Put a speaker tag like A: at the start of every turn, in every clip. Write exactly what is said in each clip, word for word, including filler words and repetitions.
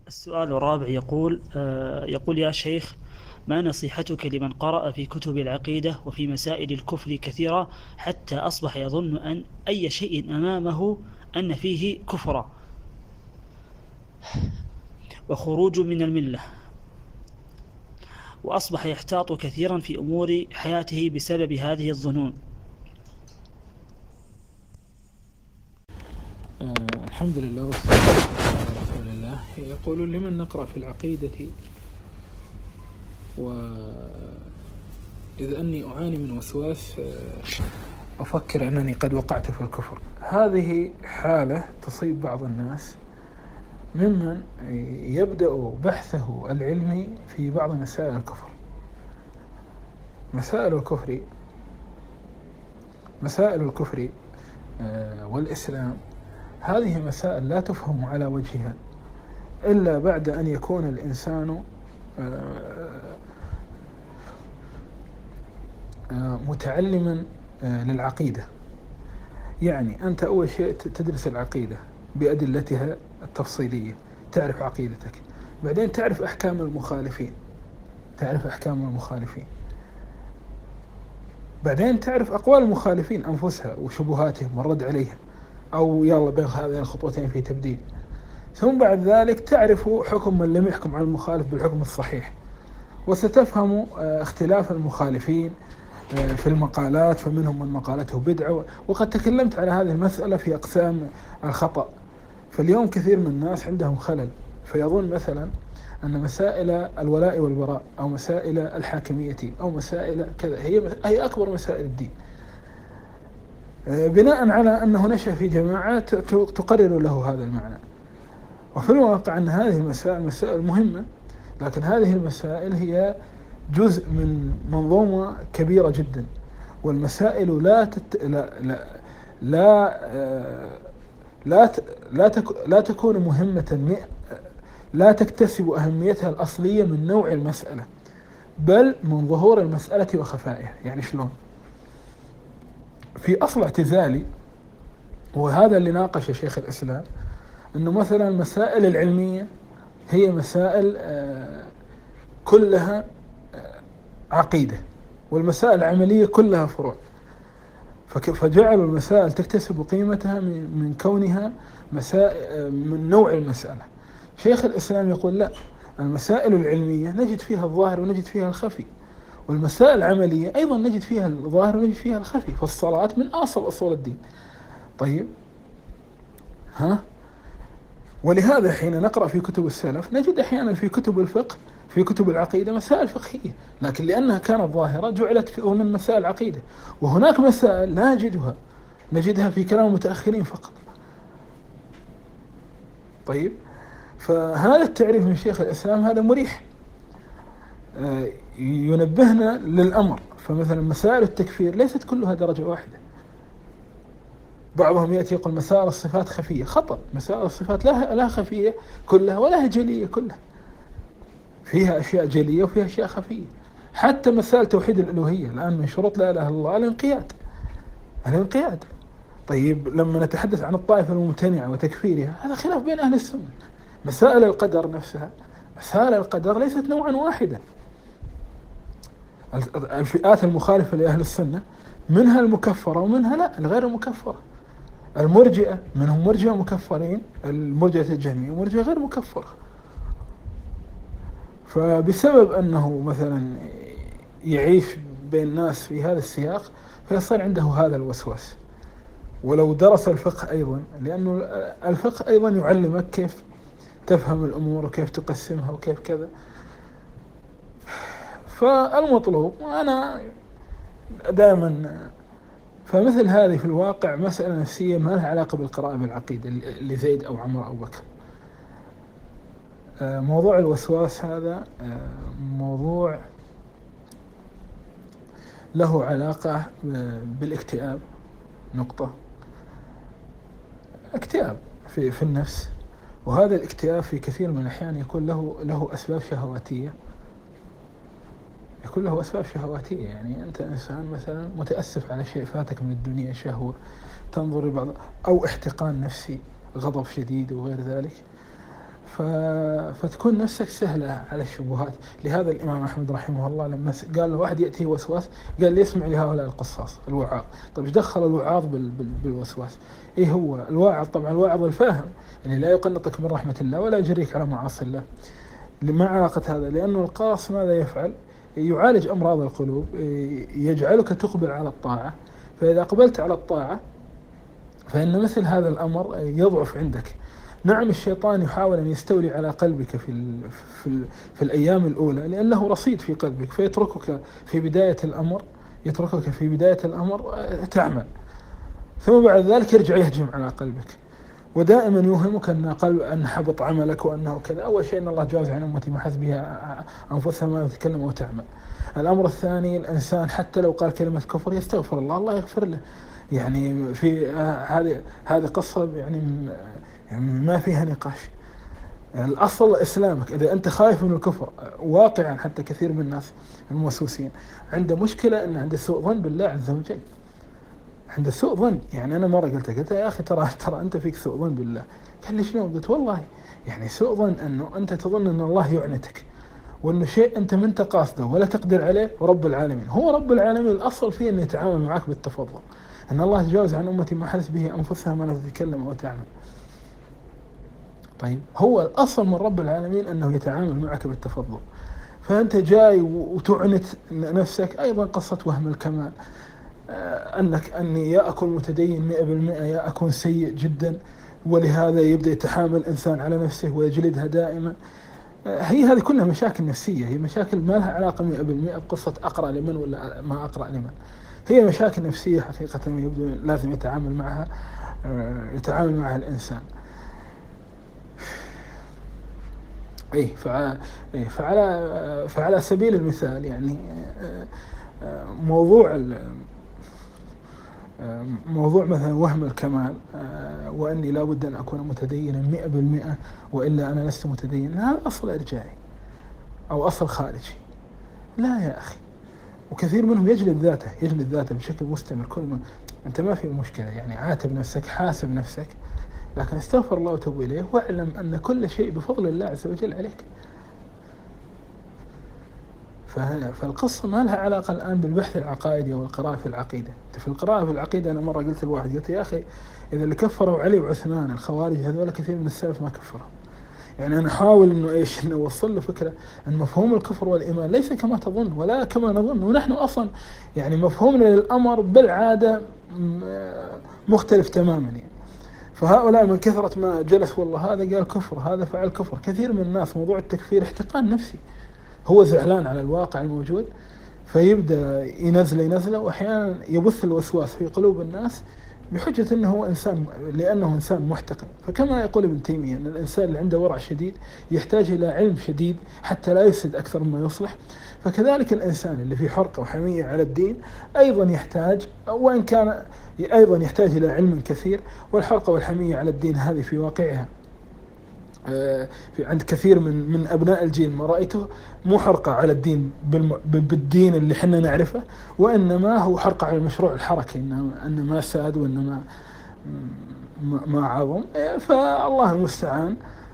A: السؤال الرابع يقول آه، يقول يا شيخ، ما نصيحتك لمن قرأ في كتب العقيدة وفي مسائل الكفر كثيرة حتى أصبح يظن أن أي شيء أمامه أن فيه كفرا وخروج من الملة، وأصبح يحتاط كثيرا في أمور حياته بسبب هذه الظنون؟
B: آه الحمد لله والصلاة والسلام على رسول الله. يقول لمن نقرأ في العقيدة وإذ أني أعاني من وسواس آه أفكر أنني قد وقعت في الكفر. هذه حالة تصيب بعض الناس ممن يبدأ بحثه العلمي في بعض مسائل الكفر. مسائل الكفر مسائل الكفر آه والإسلام، هذه مسائل لا تفهم على وجهها إلا بعد أن يكون الإنسان متعلما للعقيدة. يعني أنت أول شيء تدرس العقيدة بأدلتها التفصيلية، تعرف عقيدتك، بعدين تعرف أحكام المخالفين تعرف أحكام المخالفين بعدين تعرف أقوال المخالفين أنفسها وشبهاتهم والرد عليها، أو يلا بين هذين الخطوتين في تبديل. ثم بعد ذلك تعرف حكم من لم يحكم على المخالف بالحكم الصحيح، وستفهم اختلاف المخالفين في المقالات، فمنهم من مقالته بدعة. وقد تكلمت على هذه المسألة في أقسام الخطأ. فاليوم كثير من الناس عندهم خلل، فيظن مثلا أن مسائل الولاء والبراء أو مسائل الحاكمية أو مسائل كذا هي هي أكبر مسائل الدين، بناء على أنه نشأ في جماعات تقرر له هذا المعنى. وفي الواقع أن هذه المسائل مسائل مهمة، لكن هذه المسائل هي جزء من منظومة كبيرة جدا. والمسائل لا تت... لا لا لا لا, ت... لا, تك... لا تكون مهمة، لا تكتسب أهميتها الأصلية من نوع المسألة، بل من ظهور المسألة وخفائها. يعني شلون؟ في أصل اعتزالي، وهذا اللي ناقش شيخ الإسلام، أنه مثلا المسائل العلمية هي مسائل كلها عقيدة، والمسائل العملية كلها فروع. فجعلوا المسائل تكتسب قيمتها من كونها مسائل من نوع المسألة. شيخ الإسلام يقول لا، المسائل العلمية نجد فيها الظاهر ونجد فيها الخفي، والمسائل العملية أيضا نجد فيها الظاهر ونجد فيها الخفي. فالصلاة من أصل أصول الدين. طيب ها ولهذا حين نقرأ في كتب السلف نجد أحيانا في كتب الفقه في كتب العقيدة مسائل فقهية، لكن لأنها كانت ظاهرة جعلت من مسائل العقيدة. وهناك مسائل لا نجدها نجدها في كلام المتأخرين فقط. طيب، فهذا التعريف من شيخ الإسلام هذا مريح، ينبهنا للأمر. فمثلا مسائل التكفير ليست كلها درجة واحدة. بعضهم يأتي يقول مسائل الصفات خفية. خطأ، مسائل الصفات لا لا خفية كلها ولا جلية كلها، فيها أشياء جلية وفيها أشياء خفية. حتى مسائل توحيد الألوهية الآن من شروط لا إله إلا الله الانقياد الانقياد طيب، لما نتحدث عن الطائفة الممتنعة وتكفيرها هذا خلاف بين أهل السنة. مسائل القدر نفسها، مسائل القدر ليست نوعا واحدا. الفئات المخالفة لأهل السنة منها المكفرة ومنها لا الغير المكفرة. المرجئة منهم مرجئة مكفرين، المرجئة الجهمية مرجئة غير مكفرة. فبسبب أنه مثلا يعيش بين الناس في هذا السياق فيصير عنده هذا الوسواس. ولو درس الفقه أيضا، لأنه الفقه أيضا يعلمك كيف تفهم الأمور وكيف تقسمها وكيف كذا. فالمطلوب أنا دائما فمثل هذه في الواقع مسألة نفسية ما لها علاقة بالقراءة بالعقيدة لزيد أو عمر أو بكر. موضوع الوسواس هذا موضوع له علاقة بالاكتئاب. نقطة اكتئاب في في النفس، وهذا الاكتئاب في كثير من الأحيان يكون له له أسباب شهواتية يكون له أسباب شهواتية. يعني أنت إنسان مثلا متأسف على شيء فاتك من الدنيا، شهوة، تنظر لبعض، أو احتقان نفسي، غضب شديد وغير ذلك. ف... فتكون نفسك سهلة على الشبهات. لهذا الإمام أحمد رحمه الله لما قال واحد يأتيه وسواس قال لي اسمع لهؤلاء القصاص الوعاظ. طيب ايش دخل الوعاظ بال... بال... بالوسواس؟ إيه هو الواعظ؟ طبعا الواعظ الفاهم يعني لا يقنطك من رحمة الله ولا يجريك على معاصي الله. ما علاقة هذا؟ لأنه القاص ماذا يفعل؟ يعالج أمراض القلوب، يجعلك تقبل على الطاعة. فإذا أقبلت على الطاعة فإن مثل هذا الأمر يضعف عندك. نعم الشيطان يحاول أن يستولي على قلبك في ال في, ال في الأيام الأولى لأنه رصيد في قلبك، فيتركك في بداية الأمر يتركك في بداية الأمر تعمل، ثم بعد ذلك يرجع يهجم على قلبك، ودائما يوهمك أن قلب أن حبط عملك وأنه كذا. أول شيء أن الله جاوز عن أمتي ما حسبها أنفسها ما تتكلم وتعمل. الأمر الثاني الإنسان حتى لو قال كلمة كفر يستغفر الله، الله يغفر له. يعني في هذه هذه قصة يعني ما فيها نقاش. الأصل إسلامك. إذا أنت خايف من الكفر واقعا، حتى كثير من الناس الموسوسين عنده مشكلة أن عنده سوء ظن بالله عز وجل، عنده سوء ظن. يعني أنا مرة قلت قلت يا أخي ترى ترى أنت فيك سوء ظن بالله. قال لي شنو؟ قلت والله يعني سوء ظن أنه أنت تظن أن الله يعنتك وأنه شيء أنت من قاصده ولا تقدر عليه، ورب العالمين هو رب العالمين الأصل فيه أنه يتعامل معك بالتفضل. أن الله تجاوز عن أمتي ما حدث به أنفسها ما تتكلم أو تعمل. طيب هو الأصل من رب العالمين أنه يتعامل معك بالتفضل، فأنت جاي وتعنت نفسك. أيضا قصة وهم الكمال، أنك أني يا أكون متدين مئة بالمئة يا أكون سيء جدا، ولهذا يبدأ يتحامل الإنسان على نفسه ويجلدها دائما. هي هذه كلها مشاكل نفسية، هي مشاكل ما لها علاقة مئة بالمئة بقصة أقرأ لمن ولا ما أقرأ لمن. هي مشاكل نفسية حقيقة يبدو لازم يتعامل معها يتعامل معها الإنسان. أي فعلى فعلى سبيل المثال يعني موضوع موضوع مثلا وهم الكمال وأني لا بد أن أكون متدينا مئة بالمئة وإلا أنا لست متدينا، هذا أصل إرجاعي أو أصل خارجي. لا يا أخي، وكثير منهم يجلد ذاته يجلد ذاته بشكل مستمر. كل ما أنت ما في مشكلة يعني، عاتب نفسك حاسب نفسك، لكن استغفر الله وتوب إليه، واعلم أن كل شيء بفضل الله عز وجل عليك. فالقصة ما لها علاقة الآن بالبحث العقائدي أو القراءة في العقيدة. في القراءة في العقيدة أنا مرة قلت لواحد قلت يا أخي إذا اللي كفروا علي وعثمان الخوارج هذول كثير من السلف ما كفروا. يعني أنا أحاول إنه إيش إنه أوصل له فكرة أن مفهوم الكفر والإيمان ليس كما تظن ولا كما نظن، ونحن أصلا يعني مفهومنا للأمر بالعادة مختلف تماما يعني. فهؤلاء من كثرة ما جلس والله هذا قال كفر هذا فعل كفر. كثير من الناس موضوع التكفير احتقان نفسي، هو زعلان على الواقع الموجود فيبدأ ينزله ينزله وأحيانا يبث الوسواس في قلوب الناس بحجة أنه هو إنسان، لأنه إنسان محتقن. فكما يقول ابن تيمية أن الإنسان اللي عنده ورع شديد يحتاج إلى علم شديد حتى لا يفسد أكثر مما يصلح، فكذلك الإنسان اللي في حرقة وحمية على الدين أيضا يحتاج، وإن كان أيضا يحتاج إلى علم كثير. والحرقة والحمية على الدين هذه في واقعها في عند كثير من من أبناء الجيل ما رأيته مو حرقة على الدين بالدين اللي حنا نعرفه، وإنما هو حرقة على المشروع الحركي، إنه ما ساد وإنما ما عظم. فالله المستعان.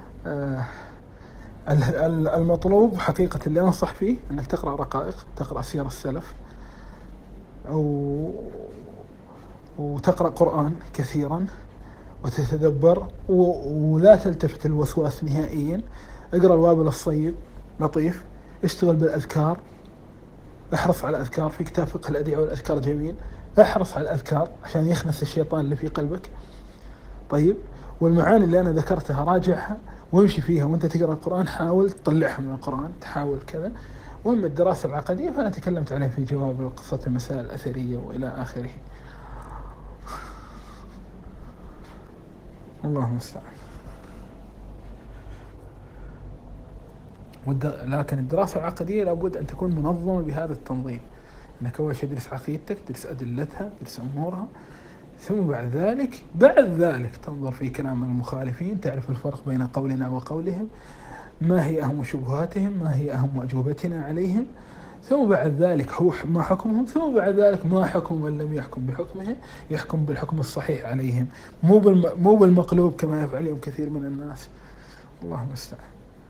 B: المطلوب حقيقة اللي أنصح فيه أنك تقرأ رقائق، تقرأ سير السلف، أو وتقرأ قرآن كثيرا وتتدبر، ولا تلتفت الوسواس نهائيا. اقرأ الوابل الصيب لطيف، اشتغل بالأذكار، احرص على الأذكار. في كتاب فقه الأدعية والأذكار جميل، احرص على الأذكار عشان يخنس الشيطان اللي في قلبك. طيب، والمعاني اللي أنا ذكرتها راجعها وامشي فيها وانت تقرأ القرآن، حاول تطلعها من القرآن، تحاول كذا. وأما الدراسة العقدية فأنا تكلمت عليها في جواب قصة المسائل الأثرية وإلى آخره. الله المستعان. لكن الدراسة العقدية لابد أن تكون منظمة بهذا التنظيم، أنك أول شيء تدرس عقيدتك، تدرس أدلتها، تدرس أمورها، ثم بعد ذلك بعد ذلك تنظر في كلام المخالفين، تعرف الفرق بين قولنا وقولهم، ما هي أهم شبهاتهم، ما هي أهم أجوبتنا عليهم، ثم بعد ذلك هو ما حكمهم، ثم بعد ذلك ما حكم من لم يحكم بحكمه، يحكم بالحكم الصحيح عليهم، مو مو بالمقلوب كما يفعل اليوم كثير من الناس. الله المستعان.